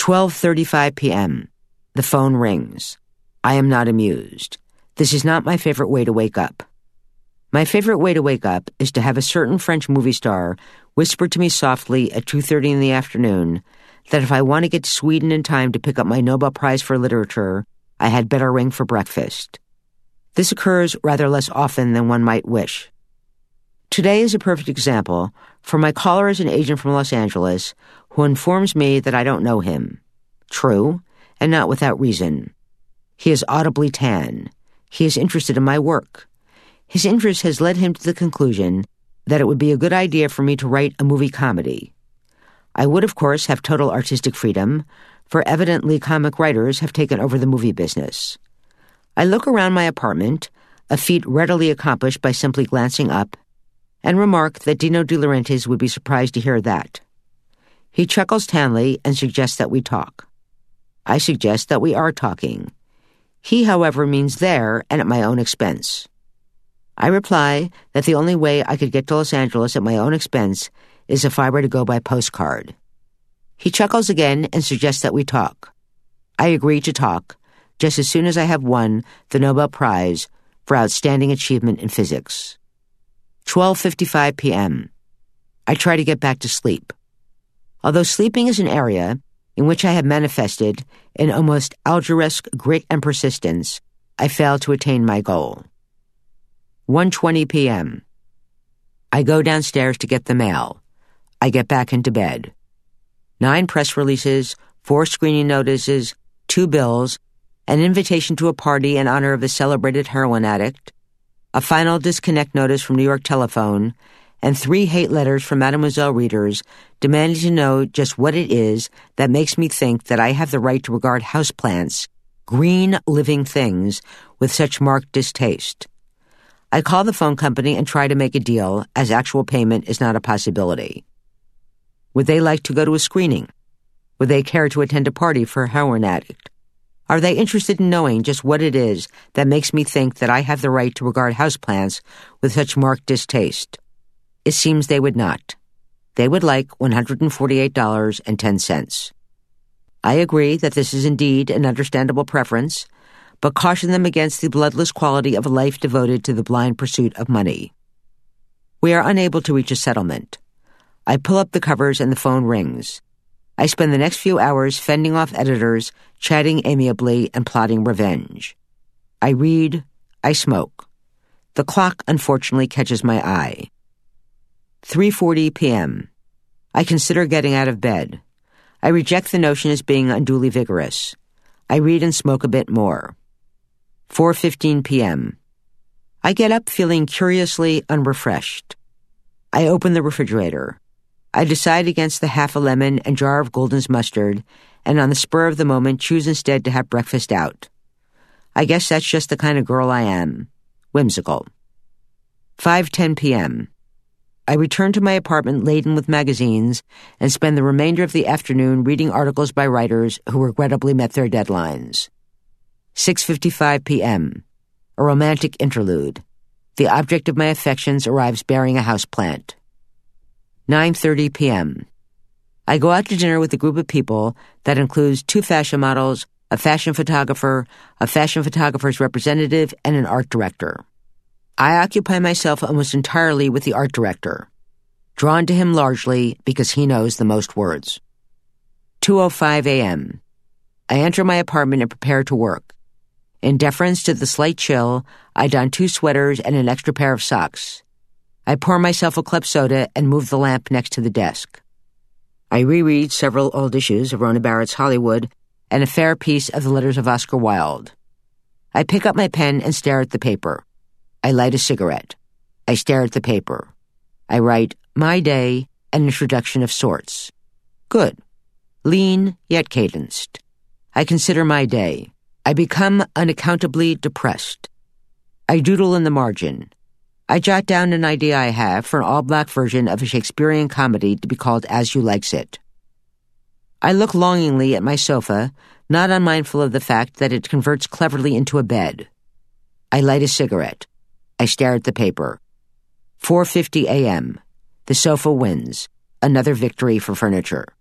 12:35 p.m. The phone rings. I am not amused. This is not my favorite way to wake up. My favorite way to wake up is to have a certain French movie star whisper to me softly at 2:30 in the afternoon that if I want to get to Sweden in time to pick up my Nobel Prize for Literature, I had better ring for breakfast. This occurs rather less often than one might wish. Today is a perfect example, for my caller is an agent from Los Angeles who informs me that I don't know him. True, and not without reason. He is audibly tan. He is interested in my work. His interest has led him to the conclusion that it would be a good idea for me to write a movie comedy. I would, of course, have total artistic freedom, for evidently comic writers have taken over the movie business. I look around my apartment, a feat readily accomplished by simply glancing up, and remark that Dino De Laurentiis would be surprised to hear that. He chuckles tanly and suggests that we talk. I suggest that we are talking. He, however, means there and at my own expense. I reply that the only way I could get to Los Angeles at my own expense is if I were to go by postcard. He chuckles again and suggests that we talk. I agree to talk, just as soon as I have won the Nobel Prize for Outstanding Achievement in Physics. 12:55 p.m. I try to get back to sleep. Although sleeping is an area in which I have manifested an almost Algeresque grit and persistence, I fail to attain my goal. 1:20 p.m. I go downstairs to get the mail. I get back into bed. 9 press releases, 4 screening notices, 2 bills, an invitation to a party in honor of a celebrated heroin addict, a final disconnect notice from New York Telephone, and 3 hate letters from Mademoiselle readers demanding to know just what it is that makes me think that I have the right to regard houseplants, green living things, with such marked distaste. I call the phone company and try to make a deal, as actual payment is not a possibility. Would they like to go to a screening? Would they care to attend a party for a heroin addict? Are they interested in knowing just what it is that makes me think that I have the right to regard houseplants with such marked distaste? It seems they would not. They would like $148.10. I agree that this is indeed an understandable preference, but caution them against the bloodless quality of a life devoted to the blind pursuit of money. We are unable to reach a settlement. I pull up the covers and the phone rings. I spend the next few hours fending off editors, chatting amiably, and plotting revenge. I read, I smoke. The clock, unfortunately, catches my eye. 3:40 p.m. I consider getting out of bed. I reject the notion as being unduly vigorous. I read and smoke a bit more. 4:15 p.m. I get up feeling curiously unrefreshed. I open the refrigerator. I decide against the half a lemon and jar of Golden's mustard, and on the spur of the moment choose instead to have breakfast out. I guess that's just the kind of girl I am. Whimsical. 5:10 p.m. I return to my apartment laden with magazines and spend the remainder of the afternoon reading articles by writers who regrettably met their deadlines. 6:55 p.m. A romantic interlude. The object of my affections arrives bearing a houseplant. 9:30 p.m. I go out to dinner with a group of people that includes 2 fashion models, a fashion photographer, a fashion photographer's representative, and an art director. I occupy myself almost entirely with the art director, drawn to him largely because he knows the most words. 2:05 a.m. I enter my apartment and prepare to work. In deference to the slight chill, I don 2 sweaters and an extra pair of socks. I pour myself a club soda and move the lamp next to the desk. I reread several old issues of Rona Barrett's Hollywood and a fair piece of the letters of Oscar Wilde. I pick up my pen and stare at the paper. I light a cigarette. I stare at the paper. I write, My Day, an introduction of sorts. Good. Lean, yet cadenced. I consider my day. I become unaccountably depressed. I doodle in the margin. I jot down an idea I have for an all-black version of a Shakespearean comedy to be called As You Likes It. I look longingly at my sofa, not unmindful of the fact that it converts cleverly into a bed. I light a cigarette. I stare at the paper. 4:50 a.m. The sofa wins. Another victory for furniture.